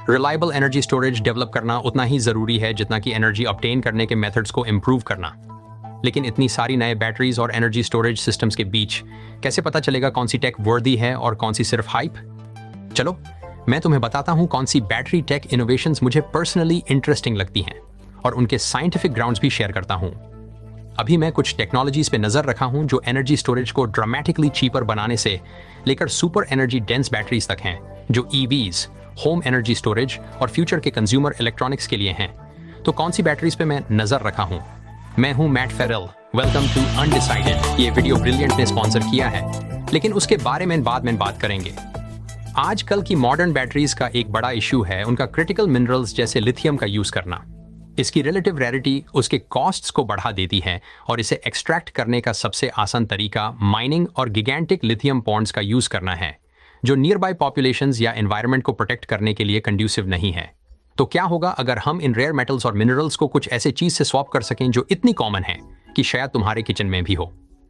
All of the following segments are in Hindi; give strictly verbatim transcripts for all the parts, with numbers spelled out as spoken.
रिलायबल एनर्जी स्टोरेज डेवलप करना उतना ही जरूरी है जितना कि एनर्जी ऑब्टेन करने के मेथड्स को इम्प्रूव करना। लेकिन इतनी सारी नए बैटरीज और एनर्जी स्टोरेज सिस्टम्स के बीच कैसे पता चलेगा कौन सी टेक वर्दी है और कौन सी सिर्फ हाइप? चलो मैं तुम्हें बताता हूं कौन सी बैटरी टेक इनोवेशंस मुझे पर्सनली इंटरेस्टिंग लगती हैं और उनके साइंटिफिक ग्राउंड्स भी शेयर करता हूं। अभी मैं कुछ टेक्नोलॉजीज पे नजर रखा हूं जो एनर्जी स्टोरेज को ड्रामेटिकली चीपर बनाने से लेकर सुपर एनर्जी डेंस बैटरीज तक हैं, जो ईवीज, होम एनर्जी स्टोरेज और फ्यूचर के कंज्यूमर इलेक्ट्रॉनिक्स के लिए हैं। तो कौन सी बैटरीज पे मैं नजर रखा हूं? मैं हूं Matt Ferrell. Welcome to Undecided. ये वीडियो ब्रिलियंट ने स्पॉन्सर किया है, लेकिन उसके बारे में बाद में बात करेंगे। आजकल की मॉडर्न बैटरीज का एक बड़ा इश्यू है उनका क्रिटिकल मिनरल्स जैसे लिथियम का यूज करना। इसकी रिलेटिव रेयरिटी उसके कॉस्ट्स को बढ़ा देती है और इसे एक्सट्रैक्ट करने का सबसे आसान तरीका माइनिंग और गिगेंटिक लिथियम पॉन्ड्स का यूज करना है, जो नियर बाय पॉपुलेशंस या एनवायरनमेंट को प्रोटेक्ट करने के लिए कंड्यूसिव नहीं है। तो क्या होगा अगर हम इन रेयर मेटल्स और मिनरल्स को कुछ ऐसे चीज से स्वैप कर सकें जो इतनी कॉमन है कि शायद तुम्हारे किचन में भी हो?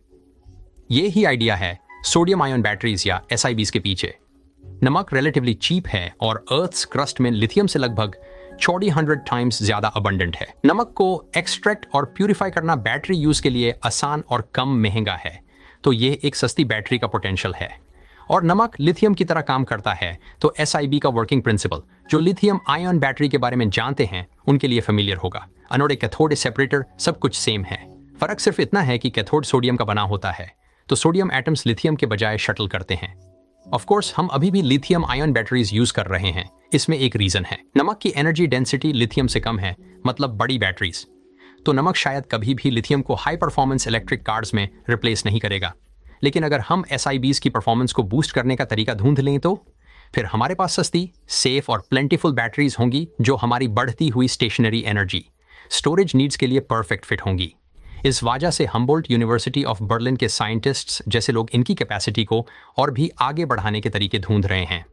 ये ही आइडिया है सोडियम आयन बैटरीज या एस आई बीज के पीछे। नमक रिलेटिवली चीप है और अर्थ्स क्रस्ट में लिथियम से लगभग चौदह सौ टाइम्स ज्यादा अबंडेंट है। नमक को एक्सट्रैक्ट और प्यूरिफाई करना बैटरी यूज के लिए आसान और कम महंगा है, तो ये एक सस्ती बैटरी का पोटेंशियल है। और नमक लिथियम की तरह काम करता है, तो एस आई बी का वर्किंग प्रिंसिपल जो लिथियम आयन बैटरी के बारे में जानते हैं उनके लिए फेमिलियर होगा। एनोड कैथोड सेपरेटर सब कुछ सेम है, फर्क सिर्फ इतना है कि कैथोड सोडियम का बना होता है, तो सोडियम एटम्स लिथियम के बजाय शटल करते हैं। ऑफ कोर्स हम अभी भी लिथियम आयन बैटरीज यूज कर रहे हैं। इसमें एक रीजन है, नमक की एनर्जी डेंसिटी लिथियम से कम है, मतलब बड़ी बैटरीज। तो नमक शायद कभी भी लिथियम को हाई परफॉर्मेंस इलेक्ट्रिक कार्स में रिप्लेस नहीं करेगा। लेकिन अगर हम एस आई बीज की परफॉर्मेंस को बूस्ट करने का तरीका ढूंढ लें तो फिर हमारे पास सस्ती, सेफ और प्लेंटीफुल बैटरीज होंगी जो हमारी बढ़ती हुई स्टेशनरी एनर्जी स्टोरेज नीड्स के लिए परफेक्ट फिट होंगी। इस वजह से हम्बोल्ट यूनिवर्सिटी ऑफ बर्लिन के साइंटिस्ट्स जैसे लोग इनकी कैपेसिटी को और भी आगे बढ़ाने के तरीके ढूंढ रहे हैं।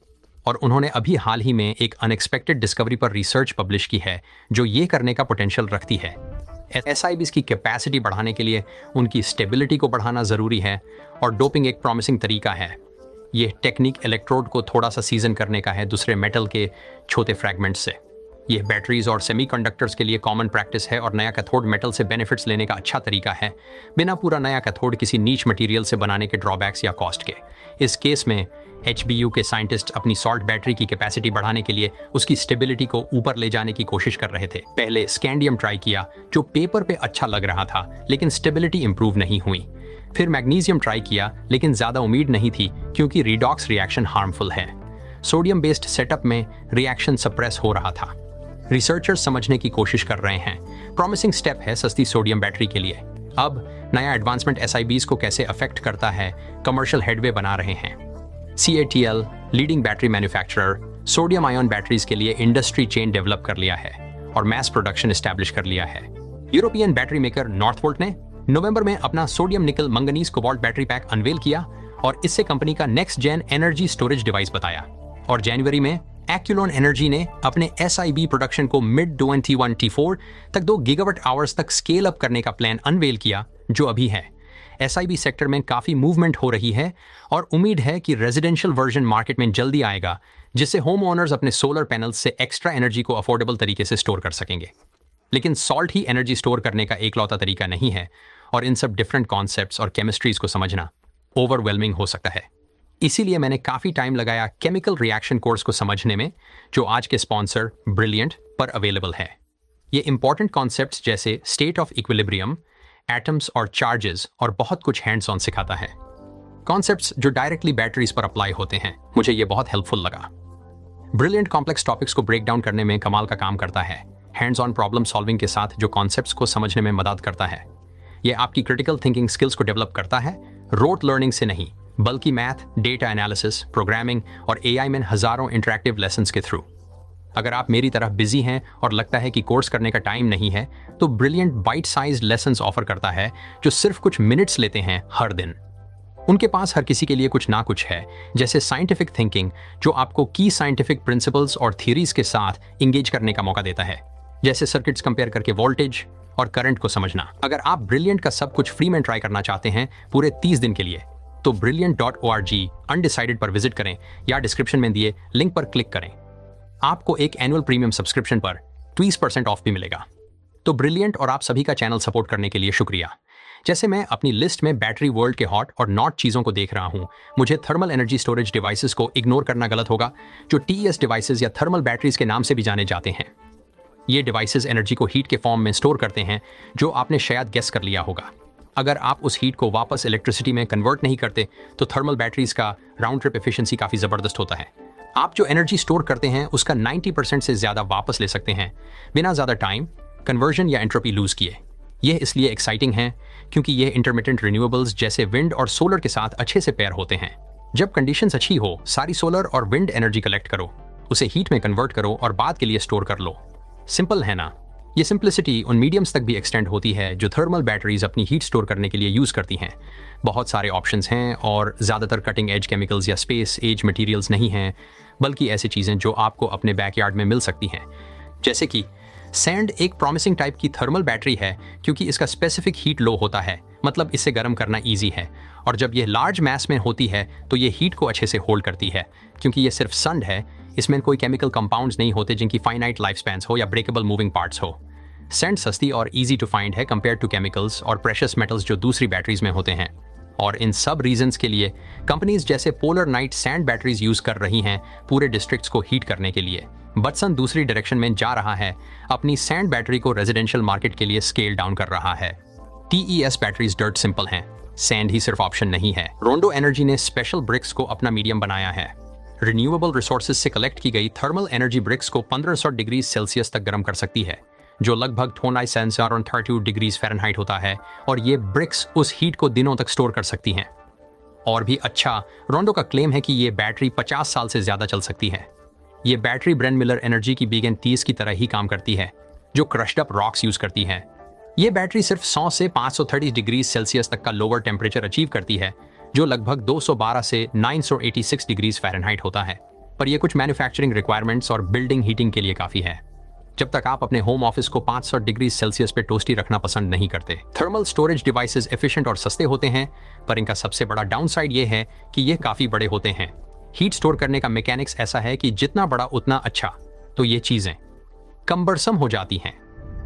और उन्होंने अभी हाल ही में एक अनएक्सपेक्टेड डिस्कवरी पर रिसर्च पब्लिश की है जो ये करने का पोटेंशियल रखती है। एस आई बीज की कैपेसिटी बढ़ाने के लिए उनकी स्टेबिलिटी को बढ़ाना जरूरी है और डोपिंग एक प्रॉमिसिंग तरीका है। ये टेक्निक इलेक्ट्रोड को थोड़ा सा सीजन करने का है दूसरे मेटल के छोटे फ्रैगमेंट्स से। यह बैटरीज और सेमीकंडक्टर्स के लिए कॉमन प्रैक्टिस है और नया कैथोड मेटल से बेनिफिट्स लेने का अच्छा तरीका है, बिना पूरा नया कैथोड किसी नीच मटेरियल से बनाने के ड्रॉबैक्स या कॉस्ट के। इस केस में एच बी यू के साइंटिस्ट अपनी सॉल्ट बैटरी की कैपेसिटी बढ़ाने के लिए उसकी स्टेबिलिटी को ऊपर ले जाने की कोशिश कर रहे थे। पहले स्कैंडियम ट्राई किया जो पेपर पे अच्छा लग रहा था, लेकिन स्टेबिलिटी इंप्रूव नहीं हुई। फिर मैग्नीशियम ट्राई किया, लेकिन ज्यादा उम्मीद नहीं थी क्योंकि रिडॉक्स रिएक्शन हार्मफुल है। सोडियम बेस्ड सेटअप में रिएक्शन सप्रेस हो रहा था। रिसर्चर्स समझने की कोशिश कर रहे हैं। प्रॉमिसिंग स्टेप है सस्ती सोडियम बैटरी के लिए। अब नया एडवांसमेंट एस आई बीज को कैसे अफेक्ट करता है, कमर्शियल हेडवे बना रहे हैं। C A T L, leading battery manufacturer, sodium ion batteries के लिए इंडस्ट्री चेन डेवलप कर लिया है और मैस प्रोडक्शन एस्टैब्लिश कर लिया है। यूरोपियन बैटरी मेकर नॉर्थवोल्ट ने नवंबर में अपना sodium nickel manganese cobalt battery pack unveil किया और इससे कंपनी का next gen energy storage device बताया। और जनवरी में एक्यूलोन एनर्जी ने अपने एस आई बी प्रोडक्शन को मिड ट्वेंटी ट्वेंटी फोर तक दो गीगावाट आवर्स तक स्केल अप करने का प्लान अनवेल किया, जो अभी है। एस आई बी सेक्टर में काफी मूवमेंट हो रही है और उम्मीद है कि रेजिडेंशियल वर्जन मार्केट में जल्दी आएगा, जिससे होम ओनर्स अपने सोलर पैनल्स से एक्स्ट्रा एनर्जी को अफोर्डेबल तरीके से स्टोर कर सकेंगे। लेकिन सॉल्ट ही एनर्जी स्टोर करने का एकलौता तरीका नहीं है और इन सब डिफरेंट कॉन्सेप्ट्स और केमिस्ट्रीज को समझना ओवरवेलमिंग हो सकता है। इसीलिए मैंने काफी टाइम लगाया केमिकल रिएक्शन कोर्स को समझने में, जो आज के स्पॉन्सर ब्रिलियंट पर अवेलेबल है। ये इंपॉर्टेंट कॉन्सेप्ट्स जैसे स्टेट ऑफ इक्विलिब्रियम, एटम्स और चार्जेस और बहुत कुछ हैंड्स ऑन सिखाता है। कॉन्सेप्ट्स जो डायरेक्टली बैटरीज पर अप्लाई होते हैं। मुझे ये बहुत हेल्पफुल लगा। ब्रिलियंट कॉम्प्लेक्स टॉपिक्स को ब्रेक डाउन करने में कमाल का काम करता है, हैंड्स ऑन प्रॉब्लम सॉल्विंग के साथ जो कॉन्सेप्ट्स को समझने में मदद करता है। ये आपकी क्रिटिकल थिंकिंग स्किल्स को डेवलप करता है, रोट लर्निंग से नहीं, बल्कि मैथ, डेटा एनालिसिस, प्रोग्रामिंग और ए आई में हजारों इंटरैक्टिव लेसन्स के थ्रू। अगर आप मेरी तरह बिजी हैं और लगता है कि कोर्स करने का टाइम नहीं है, तो Brilliant bite size lessons offer करता है जो सिर्फ कुछ मिनट्स लेते हैं हर दिन। उनके पास हर किसी के लिए कुछ ना कुछ है, जैसे साइंटिफिक थिंकिंग जो आपको की साइंटिफिक प्रिंसिपल्स और थ्योरीज के साथ इंगेज करने का मौका देता है, जैसे सर्किट्स कंपेयर करके वोल्टेज और करंट को समझना। अगर आप ब्रिलियंट का सब कुछ फ्री में ट्राई करना चाहते हैं पूरे तीस दिन के लिए, तो Brilliant dot O R G Undecided पर विजिट करें या डिस्क्रिप्शन में दिए लिंक पर क्लिक करें। आपको एक एनुअल प्रीमियम सब्सक्रिप्शन पर बीस परसेंट ऑफ भी मिलेगा। तो ब्रिलियंट और आप सभी का चैनल सपोर्ट करने के लिए शुक्रिया। जैसे मैं अपनी लिस्ट में बैटरी वर्ल्ड के हॉट और नॉट चीज़ों को देख रहा हूँ, मुझे थर्मल एनर्जी स्टोरेज डिवाइसेस को इग्नोर करना गलत होगा, जो टीईएस डिवाइसेस या थर्मल बैटरीज के नाम से भी जाने जाते हैं। ये डिवाइसेस एनर्जी को हीट के फॉर्म में स्टोर करते हैं, जो आपने शायद गेस कर लिया होगा। अगर आप उस हीट को वापस इलेक्ट्रिसिटी में कन्वर्ट नहीं करते तो थर्मल बैटरीज का राउंड ट्रिप एफिशिएंसी काफ़ी ज़बरदस्त होता है। आप जो एनर्जी स्टोर करते हैं उसका नब्बे परसेंट से ज़्यादा वापस ले सकते हैं बिना ज़्यादा टाइम, कन्वर्जन या एंट्रोपी लूज किए। यह इसलिए एक्साइटिंग है क्योंकि यह इंटरमिटेंट रिन्यूएबल्स जैसे विंड और सोलर के साथ अच्छे से पेयर होते हैं। जब कंडीशंस अच्छी हो, सारी सोलर और विंड एनर्जी कलेक्ट करो, उसे हीट में कन्वर्ट करो और बाद के लिए स्टोर कर लो। सिंपल है ना? ये सिंप्लिसिटी उन मीडियम्स तक भी एक्सटेंड होती है जो थर्मल बैटरीज अपनी हीट स्टोर करने के लिए यूज़ करती हैं। बहुत सारे ऑप्शंस हैं और ज़्यादातर कटिंग एज केमिकल्स या स्पेस एज मटेरियल्स नहीं हैं, बल्कि ऐसी चीज़ें जो आपको अपने बैकयार्ड में मिल सकती हैं। जैसे कि सैंड एक प्रॉमिसिंग टाइप की थर्मल बैटरी है क्योंकि इसका स्पेसिफिक हीट लो होता है, मतलब इसे गर्म करना ईजी है। और जब यह लार्ज मैस में होती है तो ये हीट को अच्छे से होल्ड करती है क्योंकि ये सिर्फ सैंड है, इसमें कोई केमिकल कंपाउंड्स नहीं होते जिनकी फाइनाइट लाइफ स्पैन्स हो या ब्रेकेबल मूविंग पार्ट्स हो। सैंड सस्ती और इजी टू फाइंड है कंपेयर टू केमिकल्स और प्रेशियस मेटल्स जो दूसरी बैटरीज में होते हैं। और इन सब रीजंस के लिए कंपनीज जैसे Polar Night sand batteries use कर रही हैं पूरे डिस्ट्रिक्ट्स को हीट करने के लिए। बटसन दूसरी डायरेक्शन में जा रहा है, अपनी सैंड बैटरी को रेजिडेंशियल मार्केट के लिए स्केल डाउन कर रहा है। टीईएस बैटरीज डर्ट सिंपल हैं, सैंड ही सिर्फ ऑप्शन नहीं है। रोंडो एनर्जी ने स्पेशल ब्रिक्स को अपना मीडियम बनाया है। रिन्यूएबल रिसोर्सेज से कलेक्ट की गई थर्मल एनर्जी ब्रिक्स को पंद्रह सौ डिग्री सेल्सियस तक गर्म कर सकती है, जो लगभग तीस डिग्रीज फ़ारेनहाइट होता है, और ये ब्रिक्स उस हीट को दिनों तक स्टोर कर सकती हैं। और भी अच्छा, रोंडो का क्लेम है कि ये बैटरी पचास साल से ज़्यादा चल सकती है। ये बैटरी ब्रेन मिलर एनर्जी की बीगन तीस की तरह ही काम करती है, जो क्रश्ड अप रॉक्स यूज़ करती है। ये बैटरी सिर्फ सौ से पाँच सौ तीस डिग्री सेल्सियस तक का लोअर टेम्परेचर अचीव करती है, जो लगभग दो सौ बारह से नौ सौ छियासी डिग्रीज फ़ारेनहाइट होता है। पर यह कुछ मैन्युफैक्चरिंग रिक्वायरमेंट्स और बिल्डिंग हीटिंग के लिए काफ़ी है, जब तक आप अपने होम ऑफिस को पाँच सौ डिग्री सेल्सियस पे टोस्टी रखना पसंद नहीं करते। थर्मल स्टोरेज डिवाइसेस एफिशिएंट और सस्ते होते हैं, पर इनका सबसे बड़ा डाउनसाइड ये है कि ये काफ़ी बड़े होते हैं। हीट स्टोर करने का मैकेनिक्स ऐसा है कि जितना बड़ा उतना अच्छा, तो ये चीज़ें कम्बरसम हो जाती हैं।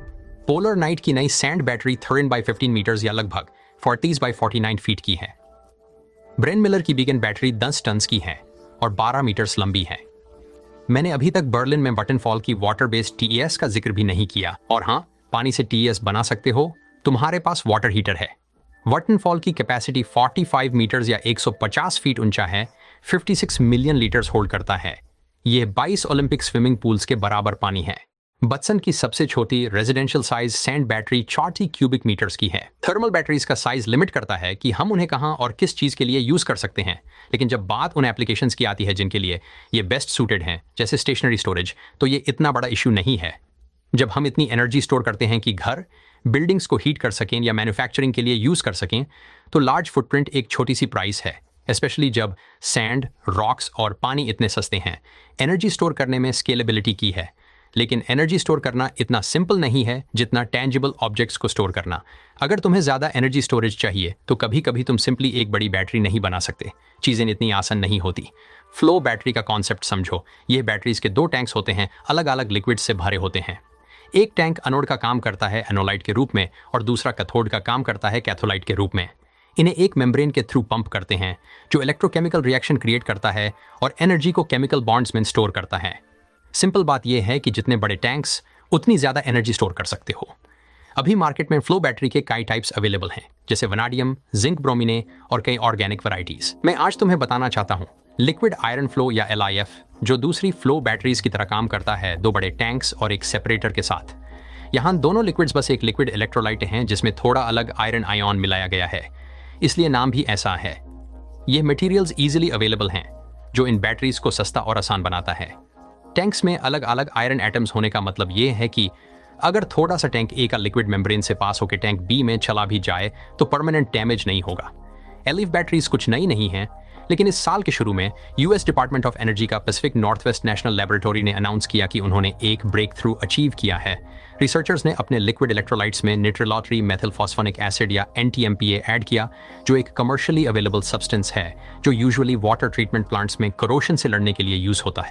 पोलर नाइट की नई sand battery thirteen by fifteen metres या लगभग चालीस बाई उनचास फीट की है। ब्रेन मिलर की बीगन बैटरी दस टन की है और बारह मीटर्स लंबी है। मैंने अभी तक बर्लिन में वटनफॉल की वाटर बेस्ड टीईएस का जिक्र भी नहीं किया। और हाँ, पानी से टीईएस बना सकते हो, तुम्हारे पास वाटर हीटर है। वटनफॉल की कैपेसिटी पैंतालीस मीटर्स या एक सौ पचास फीट ऊंचा है, छप्पन मिलियन लीटर्स होल्ड करता है। यह बाईस ओलंपिक स्विमिंग पूल्स के बराबर पानी है। बटसन की सबसे छोटी रेजिडेंशियल साइज सैंड बैटरी चालीस क्यूबिक मीटर्स की है। थर्मल बैटरीज का साइज लिमिट करता है कि हम उन्हें कहां और किस चीज के लिए यूज कर सकते हैं, लेकिन जब बात उन एप्लीकेशंस की आती है जिनके लिए ये बेस्ट सूटेड हैं, जैसे स्टेशनरी स्टोरेज, तो ये इतना बड़ा इशू नहीं है। जब हम इतनी एनर्जी स्टोर करते हैं कि घर, बिल्डिंग्स को हीट कर सकें या मैन्युफैक्चरिंग के लिए यूज कर सकें, तो लार्ज फुटप्रिंट एक छोटी सी प्राइस है, स्पेशली जब सैंड, रॉक्स और पानी इतने सस्ते हैं। एनर्जी स्टोर करने में स्केलेबिलिटी की है, लेकिन एनर्जी स्टोर करना इतना सिंपल नहीं है जितना टेंजिबल ऑब्जेक्ट्स को स्टोर करना। अगर तुम्हें ज़्यादा एनर्जी स्टोरेज चाहिए तो कभी कभी तुम सिंपली एक बड़ी बैटरी नहीं बना सकते। चीज़ें इतनी आसान नहीं होती। फ्लो बैटरी का कॉन्सेप्ट समझो। ये बैटरीज के दो टैंक्स होते हैं, अलग अलग लिक्विड से भरे होते हैं। एक टैंक एनोड का काम करता है एनोलाइट के रूप में, और दूसरा कैथोड का काम करता है कैथोलाइट के रूप में। इन्हें एक मेम्ब्रेन के थ्रू पंप करते हैं, जो इलेक्ट्रोकेमिकल रिएक्शन क्रिएट करता है और एनर्जी को केमिकल बॉन्ड्स में स्टोर करता है। सिंपल बात यह है कि जितने बड़े टैंक्स, उतनी ज़्यादा एनर्जी स्टोर कर सकते हो। अभी मार्केट में फ्लो बैटरी के कई टाइप्स अवेलेबल हैं, जैसे वनाडियम, जिंक ब्रोमिने और कई ऑर्गेनिक वैरायटीज। मैं आज तुम्हें बताना चाहता हूँ लिक्विड आयरन फ्लो या एल आई एफ, जो दूसरी फ्लो बैटरीज की तरह काम करता है, दो बड़े टैंक्स और एक सेपरेटर के साथ। यहाँ दोनों लिक्विड्स बस एक लिक्विड इलेक्ट्रोलाइट हैं जिसमें थोड़ा अलग आयरन आयन मिलाया गया है, इसलिए नाम भी ऐसा है। ये मटेरियल्स इजीली अवेलेबल हैं, जो इन बैटरीज को सस्ता और आसान बनाता है। टैंक्स में अलग अलग आयरन एटम्स होने का मतलब ये है कि अगर थोड़ा सा टैंक ए का लिक्विड मेम्ब्रेन से पास होकर टैंक बी में चला भी जाए तो परमानेंट डैमेज नहीं होगा। एलिफ बैटरीज कुछ नई नहीं हैं, लेकिन इस साल के शुरू में यूएस डिपार्टमेंट ऑफ एनर्जी का पैसिफिक नॉर्थवेस्ट नेशनल लैबोरेटरी ने अनाउंस किया कि उन्होंने एक ब्रेक थ्रू अचीव किया है। रिसर्चर्स ने अपने लिक्विड इलेक्ट्रोलाइट्स में निट्रिलॉटरी मेथिलफॉस्फोनिक एसिड या N T M P A add किया, जो एक कमर्शियली अवेलेबल सब्सटेंस है जो यूजुअली वाटर ट्रीटमेंट प्लांट्स में करोशन से लड़ने के लिए यूज होता है।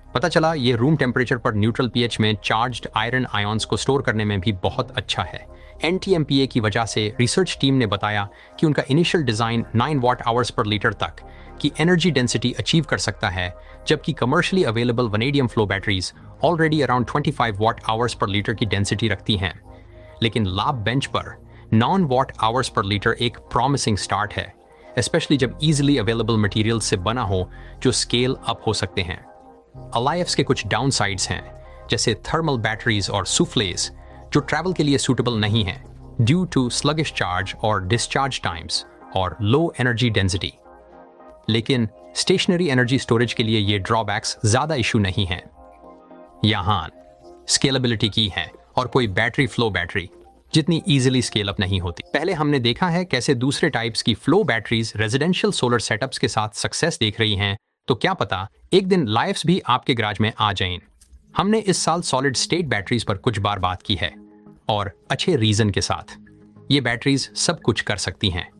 पता चला ये रूम टेम्परेचर पर न्यूट्रल पीएच में चार्ज्ड आयरन आयंस को स्टोर करने में भी बहुत अच्छा है। N T M P A की वजह से रिसर्च टीम ने बताया कि उनका initial design nine watt hours पर लीटर तक की एनर्जी डेंसिटी अचीव कर सकता है, जबकि commercially available vanadium flow batteries already around twenty five watt hours पर लीटर की डेंसिटी रखती हैं। लेकिन लैब बेंच पर नॉन वाट आवर्स पर लीटर एक प्रॉमिसिंग स्टार्ट है, स्पेशली जब इजीली अवेलेबल मटेरियल से बना हो जो स्केल अप हो सकते हैं। अलायफ्स के कुछ डाउनसाइड्स हैं, जैसे थर्मल बैटरीज और सूफ्लेज जो ट्रैवल के लिए सूटेबल नहीं है ड्यू टू स्लगिश चार्ज और डिस्चार्ज टाइम्स और लो एनर्जी डेंसिटी। लेकिन स्टेशनरी एनर्जी स्टोरेज के लिए ये ड्रॉबैक्स ज्यादा इशू नहीं है। यहाँ स्केलेबिलिटी की है और कोई बैटरी फ्लो बैटरी जितनी इजीली स्केल अप नहीं होती। पहले हमने देखा है कैसे दूसरे टाइप्स की flow batteries residential solar setups के साथ सक्सेस देख रही हैं, तो क्या पता एक दिन लाइफ्स भी आपके गराज में आ जाएं। हमने इस साल सॉलिड स्टेट बैटरीज पर कुछ बार बात की है और अच्छे रीजन के साथ। ये बैटरीज सब कुछ कर सकती हैं।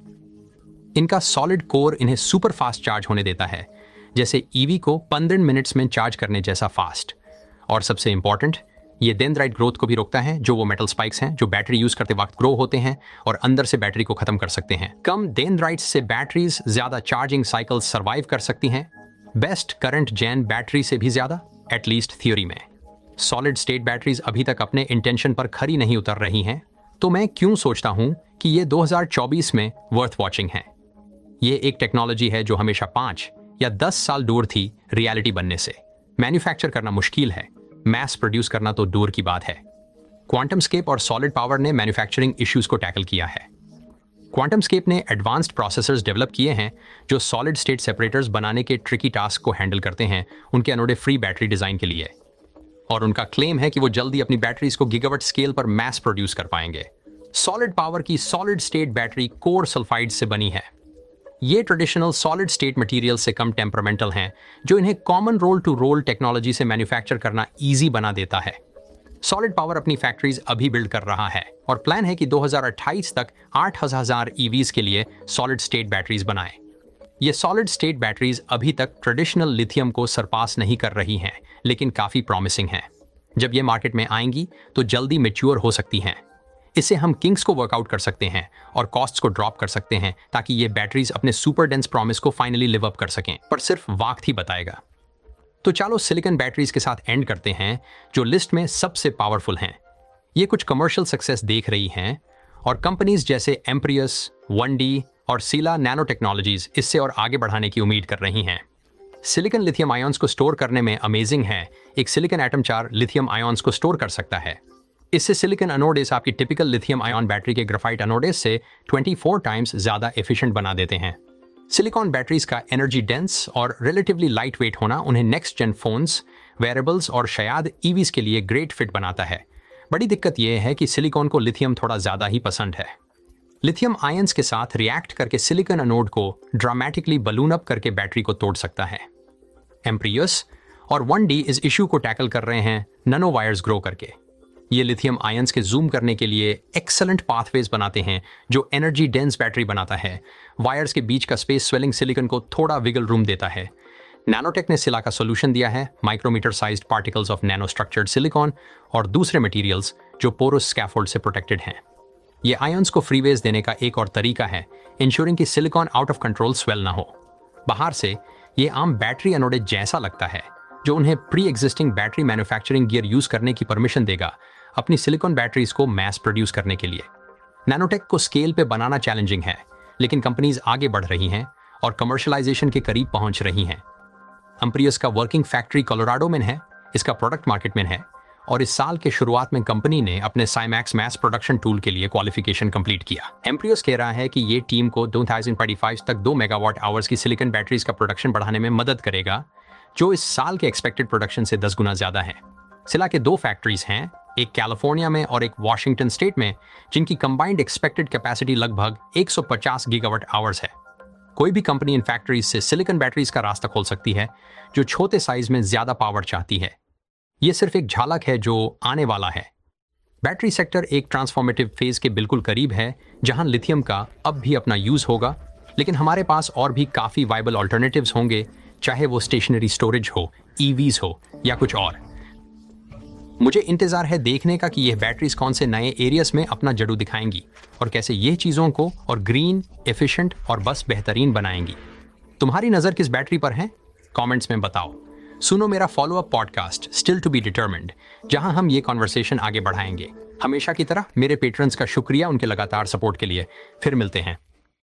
इनका सॉलिड कोर इन्हें सुपर फास्ट चार्ज होने देता है, जैसे ईवी को पंद्रह मिनट्स में चार्ज करने जैसा फास्ट। और सबसे इंपॉर्टेंट, ये डेंड्राइट ग्रोथ को भी रोकता है, जो वो मेटल स्पाइक्स हैं जो बैटरी यूज करते वक्त ग्रो होते हैं और अंदर से बैटरी को खत्म कर सकते हैं। कम डेंड्राइट्स से बैटरीज ज्यादा चार्जिंग साइकिल सर्वाइव कर सकती हैं, बेस्ट करंट जेन बैटरी से भी ज्यादा, एटलीस्ट थ्योरी में। सॉलिड स्टेट बैटरीज अभी तक अपने इंटेंशन पर खरी नहीं उतर रही हैं, तो मैं क्यों सोचता हूं कि ये दो हज़ार चौबीस में वर्थ वॉचिंग है। ये एक टेक्नोलॉजी है जो हमेशा पांच या दस साल दूर थी रियलिटी बनने से। मैन्युफैक्चर करना मुश्किल है, मैस प्रोड्यूस करना तो दूर की बात है। क्वांटमस्केप और सॉलिड पावर ने मैन्युफैक्चरिंग इश्यूज को टैकल किया है। क्वांटमस्केप ने एडवांस्ड प्रोसेसर्स डेवलप किए हैं जो सॉलिड स्टेट सेपरेटर्स बनाने के ट्रिकी टास्क को हैंडल करते हैं उनके अनोखे फ्री बैटरी डिजाइन के लिए। और उनका क्लेम है कि वो जल्दी अपनी बैटरीज को गीगावाट स्केल पर मैस प्रोड्यूस कर पाएंगे। सॉलिड पावर की solid state battery core sulphide से बनी है। ये ट्रेडिशनल सॉलिड स्टेट मटेरियल से कम टेम्परामेंटल हैं, जो इन्हें common roll to roll technology से मैन्युफैक्चर करना इजी बना देता है। सॉलिड पावर अपनी फैक्ट्रीज अभी बिल्ड कर रहा है और प्लान है कि दो हज़ार अट्ठाईस तक आठ हज़ार ईवीज के लिए सॉलिड स्टेट बैटरीज बनाए। ये सॉलिड स्टेट बैटरीज अभी तक ट्रेडिशनल लिथियम को सरपास नहीं कर रही हैं, लेकिन काफी प्रॉमिसिंग हैं। जब ये मार्केट में आएंगी तो जल्दी मैच्योर हो सकती हैं। इससे हम किंग्स को वर्कआउट कर सकते हैं और कॉस्ट्स को ड्रॉप कर सकते हैं, ताकि ये बैटरीज अपने सुपर डेंस प्रॉमिस को फाइनली लिव अप कर सकें। पर सिर्फ वक्त ही बताएगा। तो चलो सिलिकॉन बैटरीज के साथ एंड करते हैं, जो लिस्ट में सबसे पावरफुल हैं। ये कुछ कमर्शियल सक्सेस देख रही हैं और कंपनीज जैसे एम्प्रियस, वन डी और सीला नैनो टेक्नोलॉजीज इससे और आगे बढ़ाने की उम्मीद कर रही हैं। सिलिकॉन लिथियम आयंस को स्टोर करने में अमेजिंग है। एक सिलिकॉन एटम चार लिथियम आयंस को स्टोर कर सकता है। इससे सिलिकॉन एनोडेस आपकी टिपिकल लिथियम आयन बैटरी के ग्राफाइट एनोडेस से चौबीस टाइम्स ज्यादा एफिशिएंट बना देते हैं। सिलिकॉन बैटरीज का एनर्जी डेंस और रिलेटिवली लाइट वेट होना उन्हें नेक्स्ट जेन फोन्स, वेरेबल्स और शायद ईवीज के लिए ग्रेट फिट बनाता है। बड़ी दिक्कत यह है कि सिलिकॉन को लिथियम थोड़ा ज्यादा ही पसंद है। लिथियम आयंस के साथ रिएक्ट करके सिलिकॉन एनोड को ड्रामेटिकली बलून अप करके बैटरी को तोड़ सकता है। एम्प्रियस और वन डी इस इशू को टैकल कर रहे हैं नैनो वायर्स ग्रो करके। ये लिथियम आयंस के जूम करने के लिए एक्सेलेंट पाथवेज बनाते हैं, जो एनर्जी डेंस बैटरी बनाता है। वायर्स के बीच का स्पेस स्वेलिंग सिलिकॉन को थोड़ा विगल रूम देता है। नैनोटेक ने सिला का सोल्यूशन दिया है, micrometre sized particles of nano structured silicon और दूसरे मटेरियल्स जो पोरस स्कैफोल्ड से प्रोटेक्टेड हैं। ये आयंस को फ्रीवेज देने का एक और तरीका है, इंश्योरिंग कि silicon out of control swell ना हो। बाहर से ये आम बैटरी एनोडे जैसा लगता है, जो उन्हें pre existing battery manufacturing gear use करने की परमिशन देगा अपनी सिलिकॉन बैटरीज को मैस प्रोड्यूस करने के लिए। नैनोटेक को स्केल पे बनाना चैलेंजिंग है, लेकिन कंपनीज आगे बढ़ रही हैं और कमर्शियलाइजेशन के करीब पहुंच रही हैं। एम्प्रियस का वर्किंग फैक्ट्री कोलोराडो में है, इसका प्रोडक्ट मार्केट में है और इस साल के शुरुआत में कंपनी ने अपने साइमैक्स मैस प्रोडक्शन टूल के लिए क्वालिफिकेशन कंप्लीट किया। एम्प्रियस कह रहा है कि ये टीम को दो हज़ार पच्चीस तक दो मेगावाट आवर्स की सिलिकॉन बैटरीज का प्रोडक्शन बढ़ाने में मदद करेगा, जो इस साल के एक्सपेक्टेड प्रोडक्शन से दस गुना ज्यादा है। सिला के दो फैक्ट्रीज हैं, एक कैलिफोर्निया में और एक वॉशिंगटन स्टेट में, जिनकी कंबाइंड एक्सपेक्टेड कैपेसिटी लगभग एक सौ पचास गीगावाट आवर्स है। कोई भी कंपनी इन फैक्ट्रीज से सिलिकॉन बैटरीज का रास्ता खोल सकती है, जो छोटे साइज में ज्यादा पावर चाहती है। ये सिर्फ एक झलक है जो आने वाला है। बैटरी सेक्टर एक ट्रांसफॉर्मेटिव फेज के बिल्कुल करीब है, जहां लिथियम का अब भी अपना यूज होगा, लेकिन हमारे पास और भी काफी वायबल ऑल्टरनेटिव्स होंगे, चाहे वो स्टेशनरी स्टोरेज हो, ईवीज हो या कुछ और। मुझे इंतजार है देखने का कि यह बैटरीज कौन से नए एरियाज में अपना जड़ू दिखाएंगी और कैसे यह चीजों को और ग्रीन, एफिशिएंट और बस बेहतरीन बनाएंगी। तुम्हारी नजर किस बैटरी पर है? कमेंट्स में बताओ। सुनो मेरा follow up podcast still to be determined, जहां हम ये कॉन्वर्सेशन आगे बढ़ाएंगे। हमेशा की तरह मेरे पेट्रन्स का शुक्रिया उनके लगातार सपोर्ट के लिए। फिर मिलते हैं।